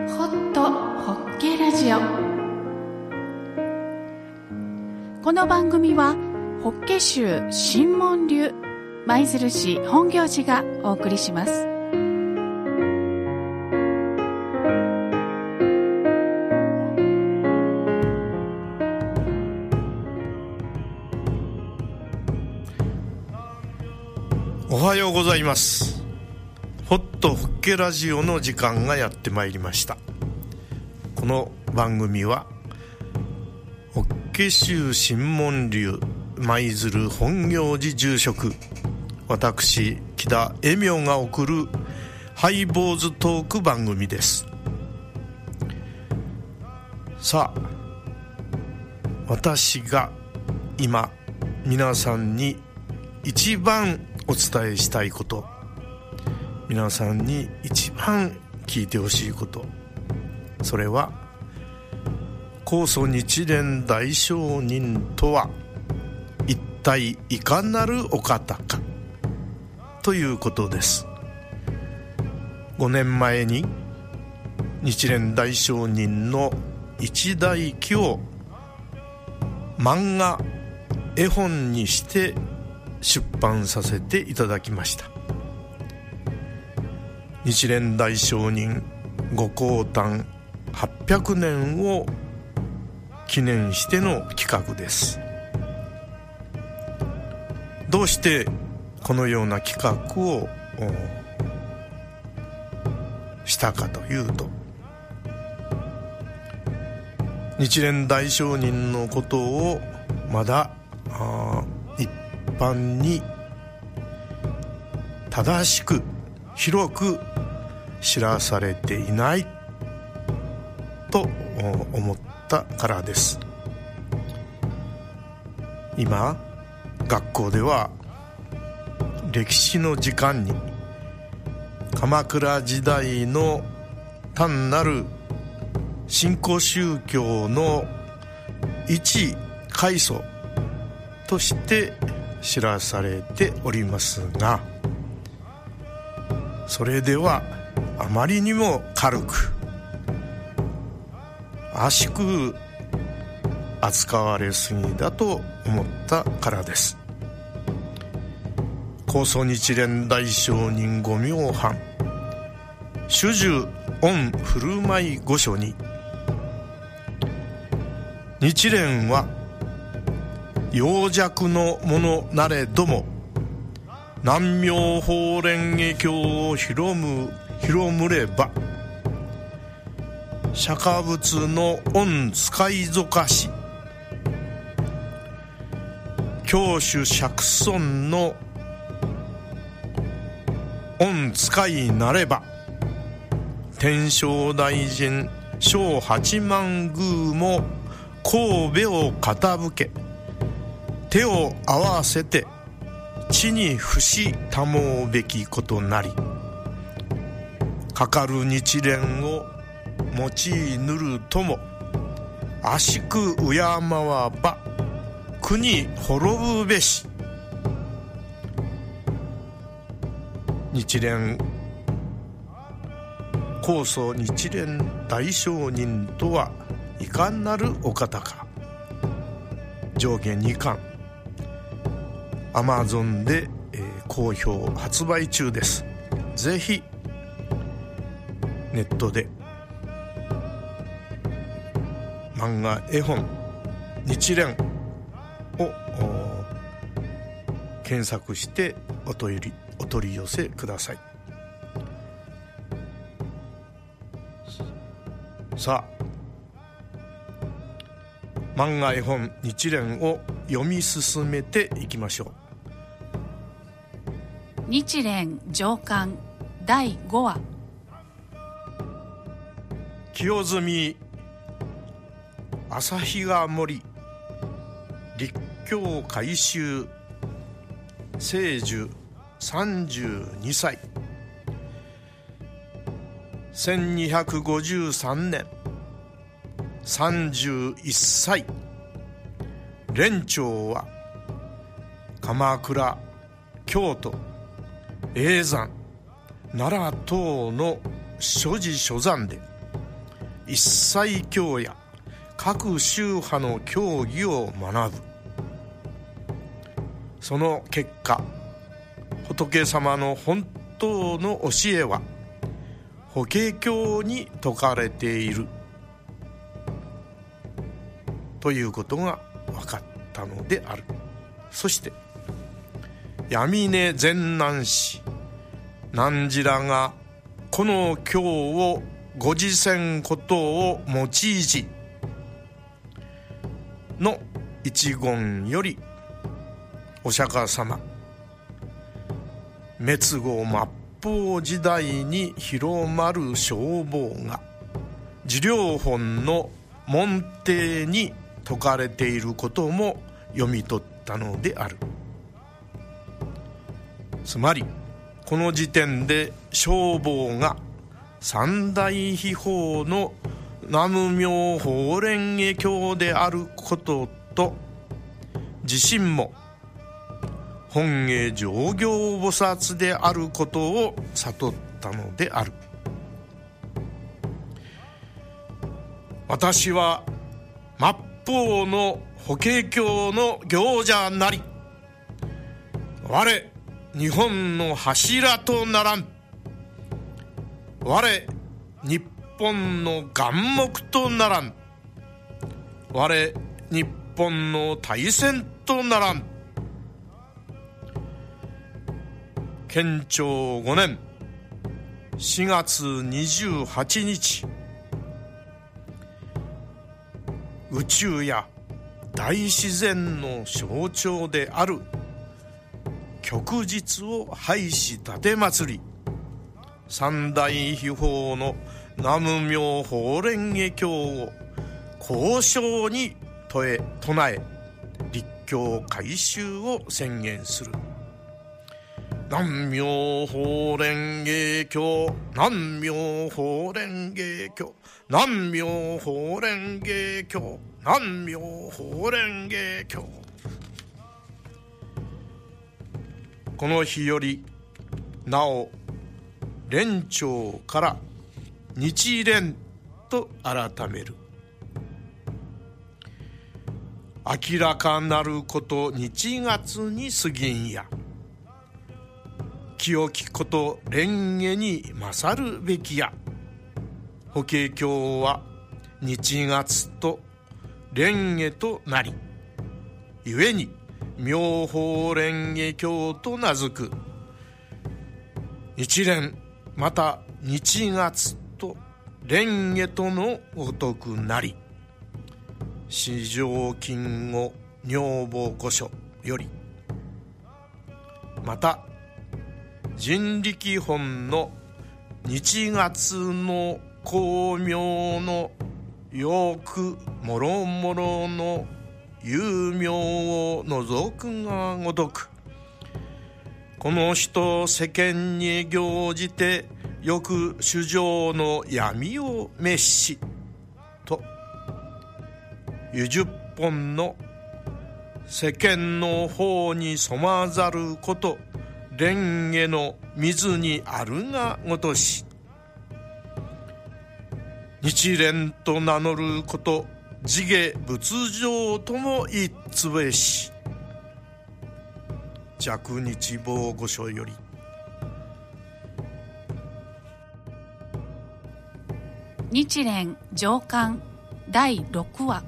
ホットホッケラジオ。この番組はホッケ州新門流舞鶴市本行寺がお送りします。 おはようございます。ホットホッケラジオの時間がやってまいりました。この番組はホッケ州新門流舞鶴本行寺住職私木田恵明が送るハイボーズトーク番組です。さあ、私が今皆さんに一番お伝えしたいこと、皆さんに一番聞いてほしいこと、それは高祖日蓮大聖人とは一体いかなるお方かということです。5年前に日蓮大聖人の一代記を漫画絵本にして出版させていただきました。日蓮大聖人ご降誕800年を記念しての企画です。どうしてこのような企画をしたかというと、日蓮大聖人のことをまだ一般に正しく広く知らされていないと思ったからです。今学校では歴史の時間に鎌倉時代の単なる新興宗教の一階層として知らされておりますが、それではあまりにも軽く浅く扱われすぎだと思ったからです。高祖日蓮大聖人御明版主従御振る舞い御書に、日蓮は幼弱の者なれども南明法蓮華経を広むれば釈迦仏の御使いぞかし教主釈尊の御使いなれば天正大臣小八幡宮も神戸を傾け手を合わせて地に伏したもうべきことなり、かかる日蓮を用いぬるとも浅く敬わば国滅ぶべし。日蓮高祖日蓮大聖人とはいかなるお方か、上下2巻Amazon で、好評発売中です。ぜひネットで漫画絵本日蓮を検索してお取り寄せください。さあ、漫画絵本日蓮を読み進めていきましょう。 日蓮上巻第5話。 清澄旭川森立教改宗聖寿32歳1253年31歳蓮長は鎌倉、京都、叡山、奈良等の諸寺諸山で一切教や各宗派の教義を学ぶ。その結果、仏様の本当の教えは法華経に説かれているということが分かったのである。そして闇根善男子汝らがこの経をご自せんことを用いじの一言より、お釈迦様滅後末法時代に広まる正法が自量本の門弟に説かれていることも読み取ったのである。つまりこの時点で正法が三大秘宝の南無妙法蓮華経であることと、自身も本願上行菩薩であることを悟ったのである。私は末法の法華経の行者なり、我日本の柱とならん。我日本の眼目とならん。我日本の大戦とならん。建長5年4月28日、宇宙や大自然の象徴である旭日を拝し立て祭り、三大秘宝の南無妙法蓮華経を高唱に唱え立教改宗を宣言する。南無妙法蓮華経、南無妙法蓮華経、南無妙法蓮華経、南無妙法蓮華経。この日よりなお蓮朝から日蓮と改める。明らかなること日月に過ぎんや、清きこと蓮華に勝るべきや。法華経は日月と蓮華となり、故に妙法蓮華経と名付く。日蓮また日月と蓮華とのごとくなり、四条金吾女房御所より、また人力本の日月の光明のよくもろもろの有名を除くがごとく、この人世間に行じてよく主情の闇を滅しと、ゆ十本の世間の方に染まざること蓮華の水にあるがごとし、日蓮と名乗ること地下仏上とも一つべし。寂日防御所より。 日蓮上巻第6話。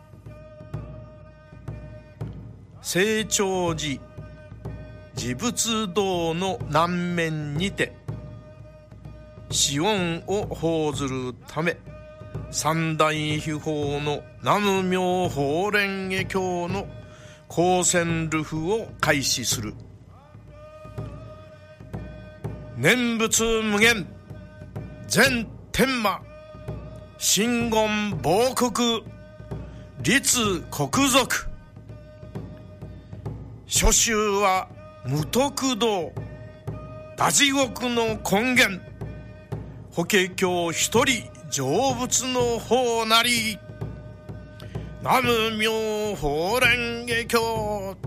清張寺持仏道の南面にて子音を報ずるため、三大秘宝の南無妙法蓮華経の光線流布を開始する。念仏無限全天魔真言亡国立国賊、諸宗は無徳道大地獄の根源、法華経一人成仏の法なり。南無妙法蓮華経。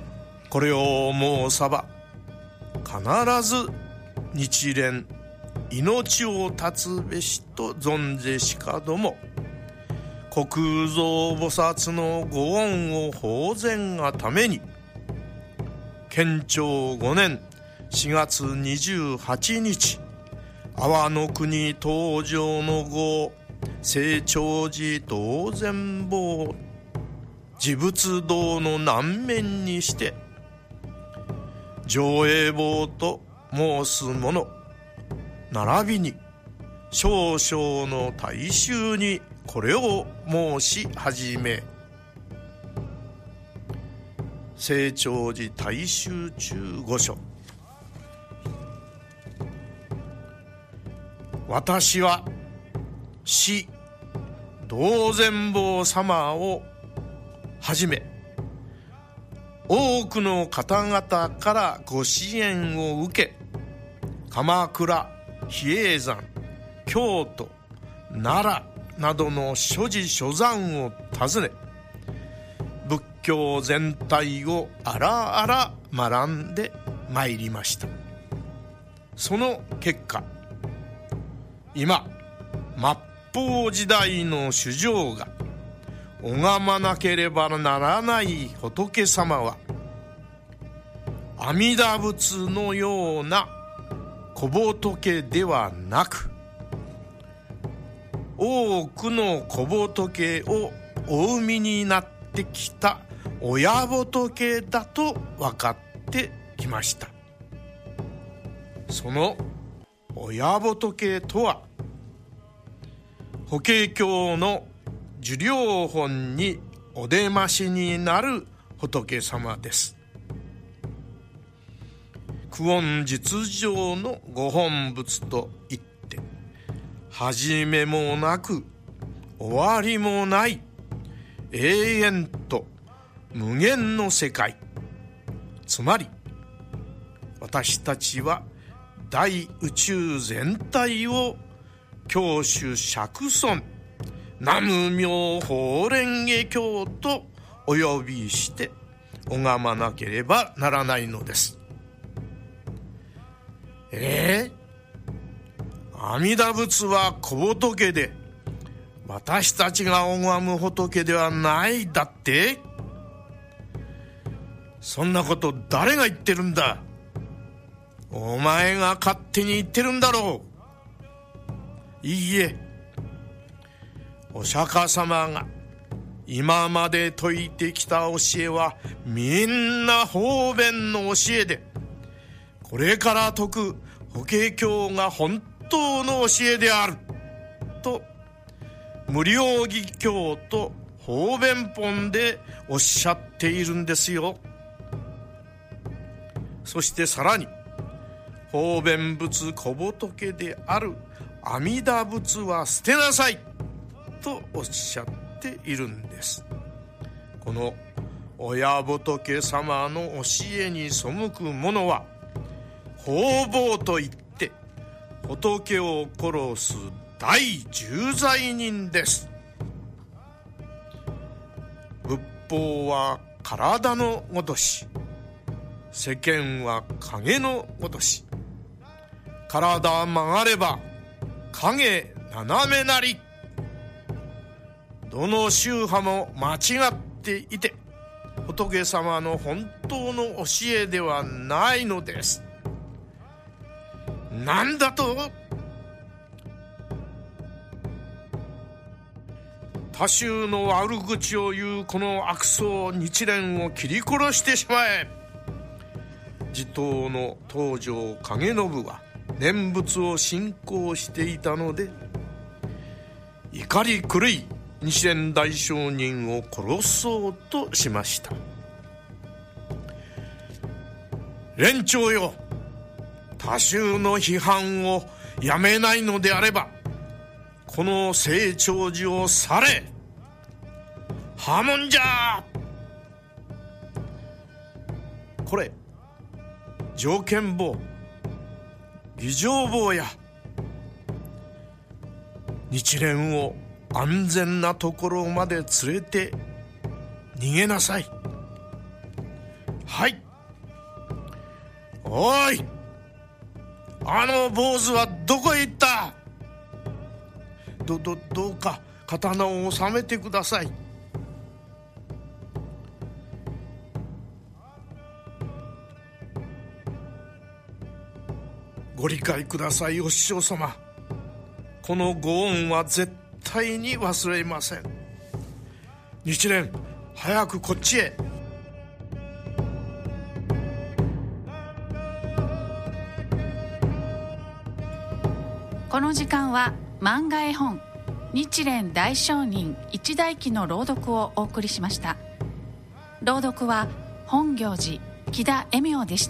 これを申さば必ず日蓮命を絶つべしと存ぜしかども、虚空蔵菩薩のご恩を報然がために、建長5年4月28日、阿波の国登場の号、清張寺道前坊持仏堂の南面にして、上映坊と申す者並びに少々の大衆にこれを申し始め、清張寺大衆中御書。私は師道前坊様をはじめ、多くの方々からご支援を受け、鎌倉、比叡山、京都、奈良などの諸寺諸山を訪ね、仏教全体をあらあら学んでまいりました。その結果、今末法時代の主情が拝まなければならない仏様は、阿弥陀仏のような小仏ではなく、多くの小仏をお生みになってきた親仏だと分かってきました。その親仏とは、法華経の受領本にお出ましになる仏様です。久遠実情のご本仏といって、始めもなく終わりもない永遠と無限の世界、つまり私たちは大宇宙全体を教主釈尊南無妙法蓮華経とお呼びして拝まなければならないのです。阿弥陀仏は小仏で、私たちが拝む仏ではないだって？そんなこと誰が言ってるんだ？お前が勝手に言ってるんだろう。いいえ、お釈迦様が今まで説いてきた教えはみんな方便の教えで、これから説く法華経が本当の教えであると、無量義経と方便本でおっしゃっているんですよ。そしてさらに、方便仏小仏である阿弥陀仏は捨てなさいとおっしゃっているんです。この親仏様の教えに背く者は、方々といって仏を殺す大重罪人です。仏法は体のごとし、世間は影のごとし。体曲がれば影斜めなり。どの宗派も間違っていて、仏様の本当の教えではないのです。なんだと？他宗の悪口を言うこの悪僧日蓮を切り殺してしまえ。持統の東条影信は念仏を信仰していたので、怒り狂い日蓮大聖人を殺そうとしました。蓮長よ、他宗の批判をやめないのであれば、この清張寺を去れ。破門じゃ。これ上見坊、儀仗坊や、日蓮を安全なところまで連れて逃げなさい。はい。おい、 あの坊主はどこへ行った？どうか刀を収めてください。ご理解ください、お師匠様。このご恩は絶対に忘れません。日蓮、早くこっちへ。 この時間は漫画絵本日蓮大聖人一代記の朗読をお送りしました。朗読は本行寺木田恵明でした。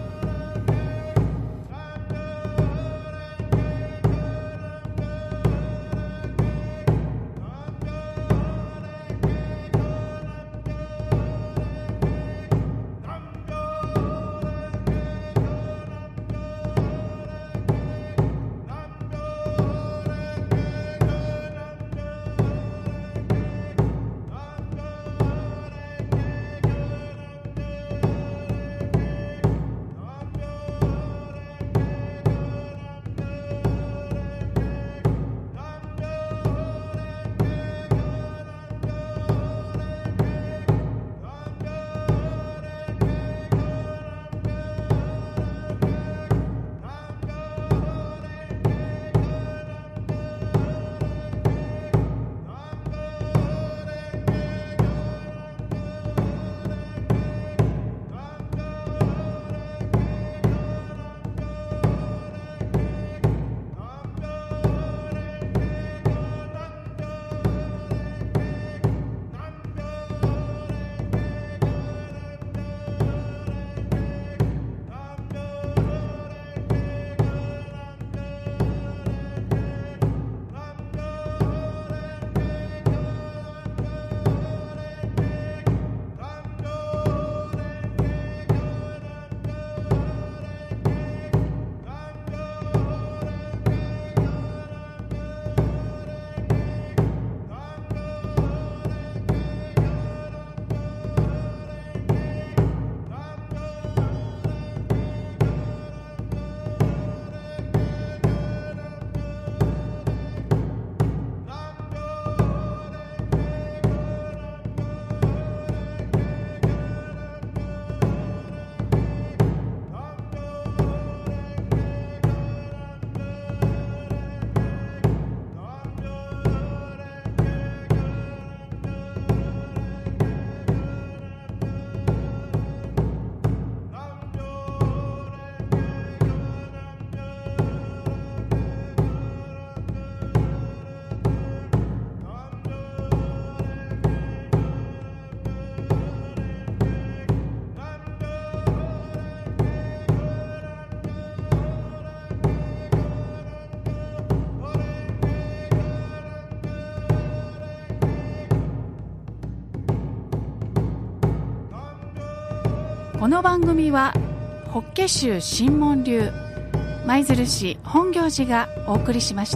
この番組は法華宗真門流舞鶴市本行寺がお送りしました。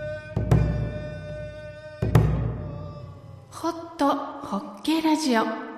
ホット法華ラジオ。